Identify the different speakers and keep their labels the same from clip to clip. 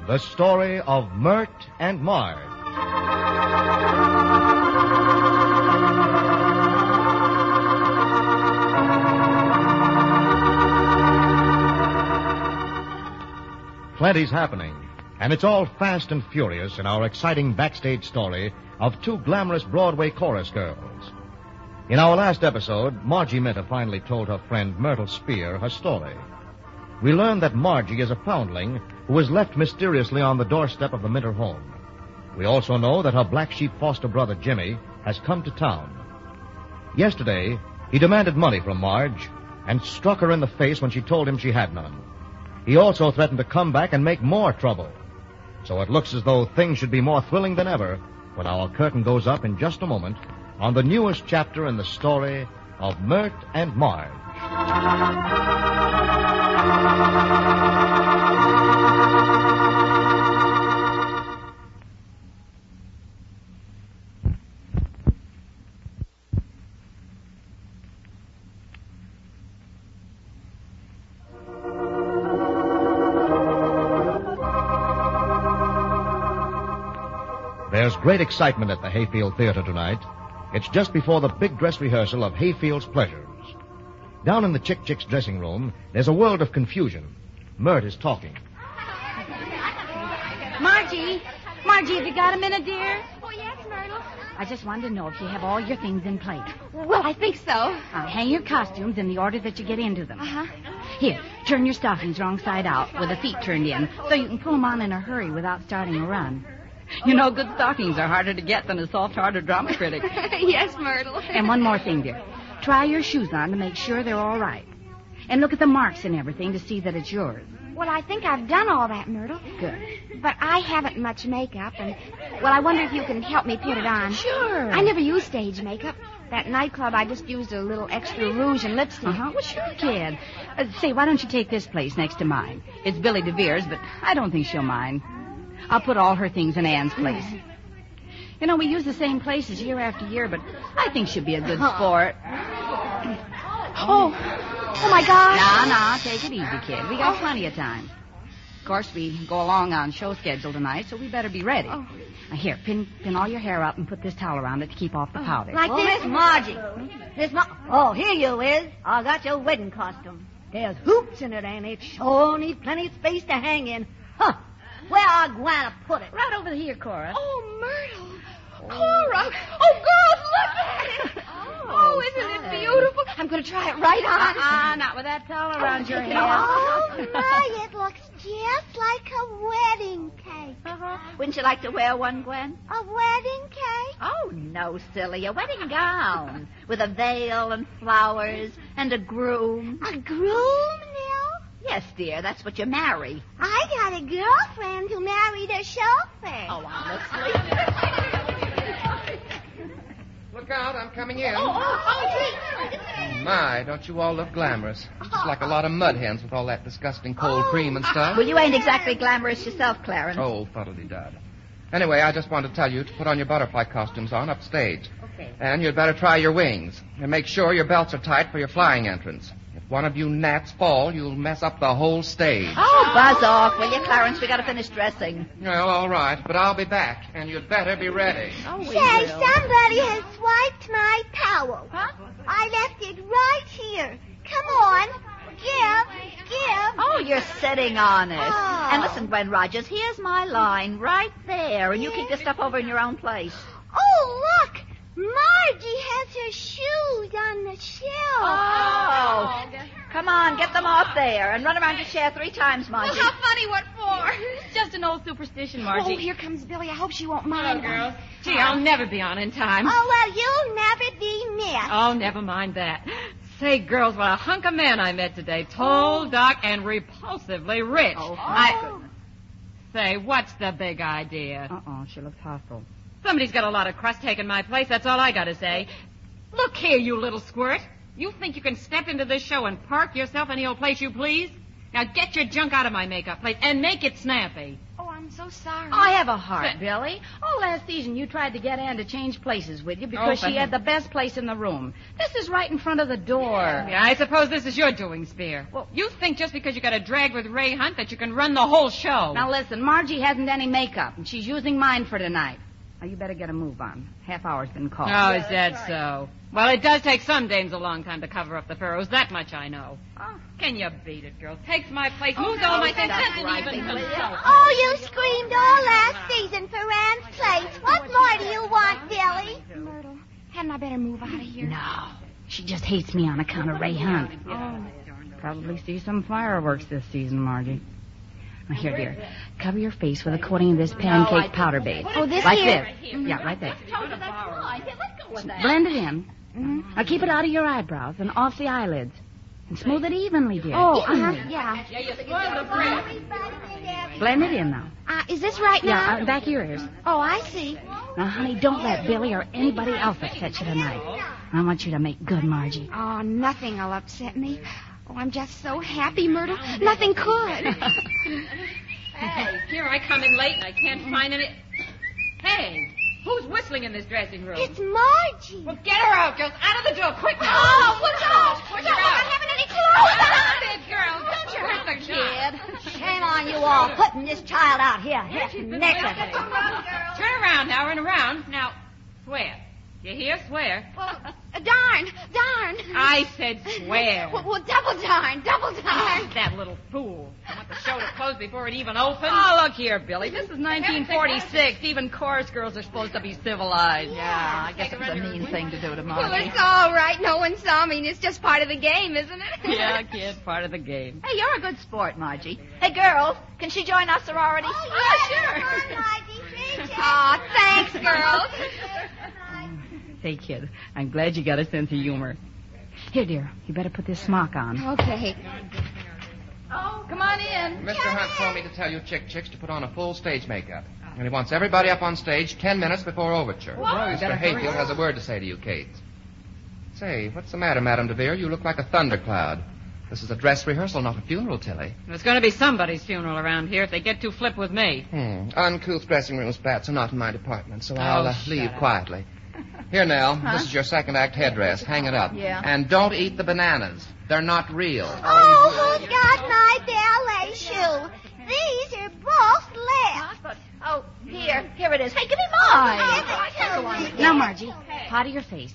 Speaker 1: The story of Mert and Marge. Plenty's happening, and it's all fast and furious in our exciting backstage story of two glamorous Broadway chorus girls. In our last episode, Margie Minter finally told her friend Myrtle Spear her story. We learned that Margie is a foundling who was left mysteriously on the doorstep of the Minter home. We also know that her black sheep foster brother Jimmy has come to town. Yesterday, he demanded money from Marge and struck her in the face when she told him she had none. He also threatened to come back and make more trouble. So it looks as though things should be more thrilling than ever when our curtain goes up in just a moment on the newest chapter in the story of Mert and Marge. There's great excitement at the Hayfield Theater tonight. It's just before the big dress rehearsal of Hayfield's Pleasures. Down in the Chick Chick's dressing room, there's a world of confusion. Mert is talking.
Speaker 2: Margie, have you got a minute, dear?
Speaker 3: Oh, yes, Myrtle.
Speaker 2: I just wanted to know if you have all your things in place.
Speaker 3: Well, I think so.
Speaker 2: Hang your costumes in the order that you get into them.
Speaker 3: Uh-huh.
Speaker 2: Here, turn your stockings wrong side out with the feet turned in so you can pull them on in a hurry without starting a run. You know, good stockings are harder to get than a soft-hearted drama critic.
Speaker 3: Yes, Myrtle.
Speaker 2: And one more thing, dear. Try your shoes on to make sure they're all right. And look at the marks and everything to see that it's yours.
Speaker 3: Well, I think I've done all that, Myrtle.
Speaker 2: Good.
Speaker 3: But I haven't much makeup, and, well, I wonder if you can help me put it on.
Speaker 2: Sure.
Speaker 3: I never use stage makeup. That nightclub, I just used a little extra rouge and lipstick.
Speaker 2: Well, sure, kid. Say, why don't you take this place next to mine? It's Billy DeVere's, but I don't think she'll mind. I'll put all her things in Ann's place. You know, we use the same places year after year, but I think she'll be a good sport.
Speaker 3: Oh, my gosh.
Speaker 2: Nah, take it easy, kid. We got plenty of time. Of course, we go along on show schedule tonight, so we better be ready. Now, here, pin all your hair up and put this towel around it to keep off the powder.
Speaker 3: Like this?
Speaker 4: Miss Margie. Oh, here you is. I got your wedding costume. There's hoops in it, and it sure needs plenty of space to hang in. Huh. Where I gonna put it?
Speaker 2: Right over here, Cora.
Speaker 3: Oh, Myrtle. Cora. Oh, girls, look at it. Oh, isn't it beautiful? I'm going to try it right on.
Speaker 2: Not with that towel around your head.
Speaker 5: Oh, my, it looks just like a wedding cake.
Speaker 4: Wouldn't you like to wear one, Gwen?
Speaker 5: A wedding cake?
Speaker 4: Oh, no, silly. A wedding gown with a veil and flowers and a groom.
Speaker 5: A groom, Nell?
Speaker 4: Yes, dear, that's what you marry.
Speaker 5: I got a girlfriend who married a chauffeur.
Speaker 4: Oh, honestly.
Speaker 6: Look out, I'm coming in.
Speaker 5: Oh,
Speaker 6: My, don't you all look glamorous. Just like a lot of mud hens with all that disgusting cold cream and stuff.
Speaker 4: Well, you ain't exactly glamorous yourself, Clarence.
Speaker 6: Oh, fuddle-de-dud. Anyway, I just wanted to tell you to put on your butterfly costumes on upstage.
Speaker 4: Okay.
Speaker 6: And you'd better try your wings. And make sure your belts are tight for your flying entrance. If one of you gnats fall, you'll mess up the whole stage.
Speaker 4: Oh, buzz off, will you, Clarence? We gotta finish dressing.
Speaker 6: Well, all right, but I'll be back, and you'd better be ready.
Speaker 4: Oh, we
Speaker 5: Say,
Speaker 4: will.
Speaker 5: somebody has swiped my towel.
Speaker 4: Huh?
Speaker 5: I left it right here. Come on. Give.
Speaker 4: Oh, you're sitting on it.
Speaker 5: Oh.
Speaker 4: And listen, Gwen Rogers, here's my line right there, and you keep this stuff over in your own place.
Speaker 5: Oh, look. Margie has her shoes on the shelf.
Speaker 4: Oh. Come on, get them off there, and run around your chair 3 times, Margie.
Speaker 3: Well, how funny, what for?
Speaker 2: It's just an old superstition,
Speaker 3: Oh,
Speaker 2: Margie.
Speaker 3: here comes Billy. I hope she won't mind.
Speaker 2: girls. Gee, I'll never be on in time.
Speaker 5: Oh, well, you'll never be missed.
Speaker 7: Oh, never mind that. Say, girls, what a hunk of man I met today. Tall, dark, and repulsively rich. Say, what's the big idea?
Speaker 2: She looks hostile.
Speaker 7: Somebody's got a lot of crust taking my place. That's all I got to say. Look here, you little squirt. You think you can step into this show and park yourself any old place you please? Now get your junk out of my makeup plate and make it snappy.
Speaker 3: Oh, I'm so sorry.
Speaker 2: Oh, have a heart, Billy. All last season you tried to get Ann to change places with you because she had the best place in the room. This is right in front of the door.
Speaker 7: Yeah, I suppose this is your doing, Spear. Well, you think just because you got a drag with Ray Hunt that you can run the whole show.
Speaker 2: Now listen, Margie hasn't any makeup, and she's using mine for tonight. Now you better get a move on. Half hour's been called.
Speaker 7: Oh, is that so? Well, it does take some dames a long time to cover up the furrows. That much I know. Oh. Can you beat it, girl? Takes my place, moves all my things, doesn't even consult.
Speaker 5: Oh, you screamed all last season for Ann's place. What more do you want, Billy?
Speaker 3: Myrtle, hadn't I better move out of here?
Speaker 2: No. She just hates me on account of Ray Hunt.
Speaker 3: Oh.
Speaker 2: Probably see some fireworks this season, Margie. Now, here, dear. Cover your face with a coating of this pancake powder base.
Speaker 3: Oh, this
Speaker 2: like
Speaker 3: here?
Speaker 2: this. Yeah, right there. Blend it in. Mm-hmm. Now, keep it out of your eyebrows and off the eyelids. And smooth it evenly, dear.
Speaker 3: Oh,
Speaker 2: evenly.
Speaker 3: yeah.
Speaker 7: Yeah, you spoiled the bread.
Speaker 2: Blend it in now.
Speaker 3: Is this right now?
Speaker 2: Yeah, back of your ears.
Speaker 3: Oh, I see.
Speaker 2: Now, honey, don't let Billy or anybody else upset you tonight. I want you to make good, Margie.
Speaker 3: Oh, nothing will upset me. Oh, I'm just so happy, Myrtle. Nothing could.
Speaker 7: Hey, here I come in late and I can't find any... Hey, who's whistling in this dressing room?
Speaker 5: It's Margie.
Speaker 7: Well, get her out, girls. Out of the door, quick now.
Speaker 3: Oh, what's up?
Speaker 7: Push
Speaker 3: Don't
Speaker 7: her
Speaker 3: look,
Speaker 7: out.
Speaker 3: I haven't any clothes.
Speaker 7: Stop it, girls. Don't you hurt the kid.
Speaker 4: Shame on you all putting this child out here. Half naked.
Speaker 7: Turn around now and around. Now, swear. You hear? Swear.
Speaker 3: Well, darn.
Speaker 7: I said swear.
Speaker 3: Well, double darn.
Speaker 7: That little fool. I want the show to close before it even opens.
Speaker 2: Oh, look here, Billy. This is 1946. Even chorus girls are supposed to be civilized.
Speaker 7: Yeah,
Speaker 2: I guess it was a mean thing to do to
Speaker 3: Well,
Speaker 2: Margie.
Speaker 3: it's all right. No one saw me, and it's just part of the game, isn't it?
Speaker 2: Yeah, kid, part of the game.
Speaker 8: Hey, you're a good sport, Margie. Hey, girls, can she join our sorority?
Speaker 5: Oh, sure.
Speaker 3: Aw, thanks, girls.
Speaker 2: Say, kid, I'm glad you got a sense of humor. Here, dear, you better put this smock on.
Speaker 3: Okay.
Speaker 8: Oh, come on in.
Speaker 6: Mr. Hunt told me to tell you chicks to put on a full stage makeup. And he wants everybody up on stage 10 minutes before overture. Mr. Hayfield has a word to say to you, Kate. Say, what's the matter, Madame DeVere? You look like a thundercloud. This is a dress rehearsal, not a funeral, Tilly.
Speaker 7: There's going to be somebody's funeral around here if they get too flip with me.
Speaker 6: Uncouth dressing room spats are not in my department, so I'll leave
Speaker 7: up.
Speaker 6: quietly. Here, Nell, this is your second act headdress. Hang it up.
Speaker 8: Yeah.
Speaker 6: And don't eat the bananas. They're not real.
Speaker 5: Oh, who's got my ballet shoe? These are both left.
Speaker 8: Oh, here it is. Hey, give me mine.
Speaker 2: Now, Margie, pot of your face.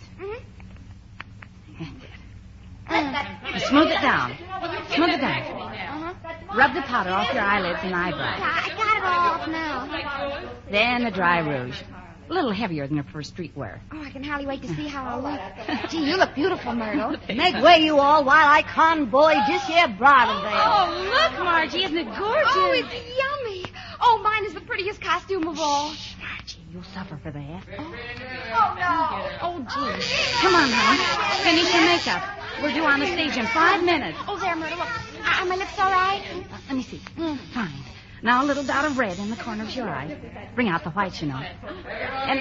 Speaker 2: Smooth it down. Smooth it down. Rub the powder off your eyelids and eyebrows.
Speaker 3: I got it all off now.
Speaker 2: Then the dry rouge. A little heavier than your first streetwear.
Speaker 3: Oh, I can hardly wait to see how I look. Gee, you look beautiful, Myrtle.
Speaker 4: Make way, you all, while I convoy this here bridal veil.
Speaker 2: Oh, look, Margie, isn't it gorgeous?
Speaker 3: Oh, it's yummy. Oh, mine is the prettiest costume of all.
Speaker 2: Margie, you'll suffer for that.
Speaker 3: Oh, no.
Speaker 2: Oh, gee. Come on, honey. Finish your makeup. We're due on the stage in 5 minutes.
Speaker 3: Oh, there, Myrtle. Are my lips all right?
Speaker 2: Let me see. Fine. Now a little dot of red in the corner of your eye. Bring out the whites, you know. And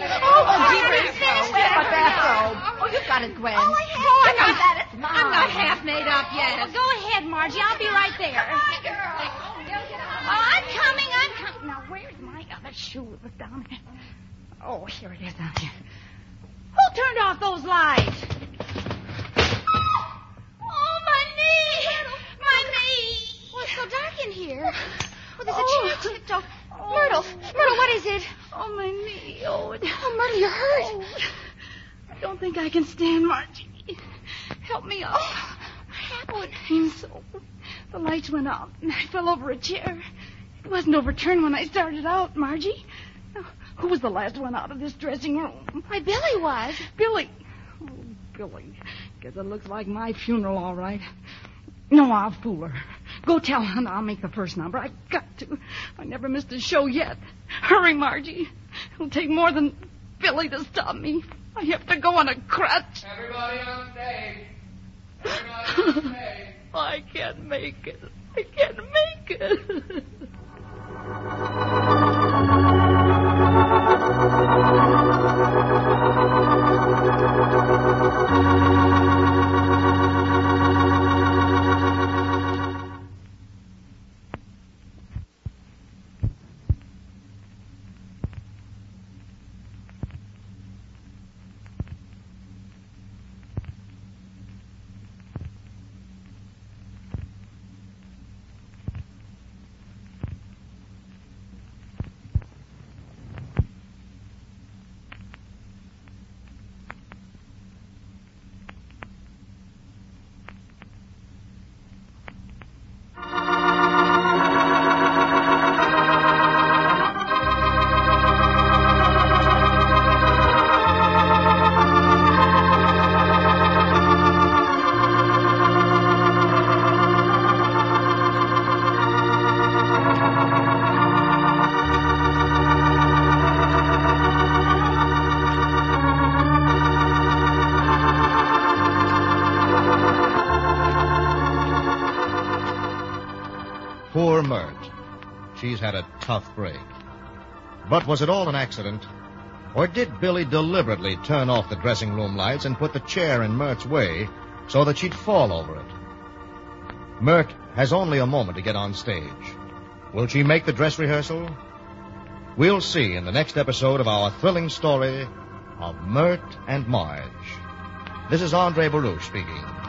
Speaker 8: Oh, you've got it, Gwen.
Speaker 3: I'm not half made up yet.
Speaker 2: Well, go ahead, Margie. I'll be right there. I'm coming. Now, where's my other shoe? It was down here. Oh, here it is down here. Who turned off those lights?
Speaker 3: Oh, my knee. My knee. Oh, it's so dark in here. Oh, there's a chair tipped off. Myrtle, what is it?
Speaker 2: Oh, my knee. Oh,
Speaker 3: Myrtle, you're hurt.
Speaker 2: I don't think I can stand, Margie. Help me up.
Speaker 3: What happened?
Speaker 2: I'm so... The lights went out, and I fell over a chair. It wasn't overturned when I started out, Margie. Now, who was the last one out of this dressing room?
Speaker 3: Why, Billy was.
Speaker 2: Billy. Oh, Billy. Guess it looks like my funeral, all right. No, I'll fool her. Go tell her I'll make the first number. I've got to. I never missed a show yet. Hurry, Margie. It'll take more than Billy to stop me. I have to go on a crutch.
Speaker 6: Everybody on stage. Everybody on stage.
Speaker 2: I can't make it. I can't make it.
Speaker 1: Poor Mert. She's had a tough break. But was it all an accident? Or did Billy deliberately turn off the dressing room lights and put the chair in Mert's way so that she'd fall over it? Mert has only a moment to get on stage. Will she make the dress rehearsal? We'll see in the next episode of our thrilling story of Mert and Marge. This is Andre Baruch speaking.